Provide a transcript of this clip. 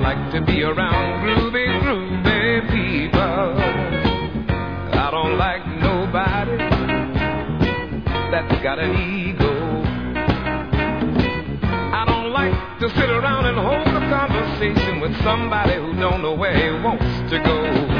like to be around groovy people. I don't like nobody that's got an ego. I don't like to sit around and hold a conversation with somebody who don't know where he wants to go.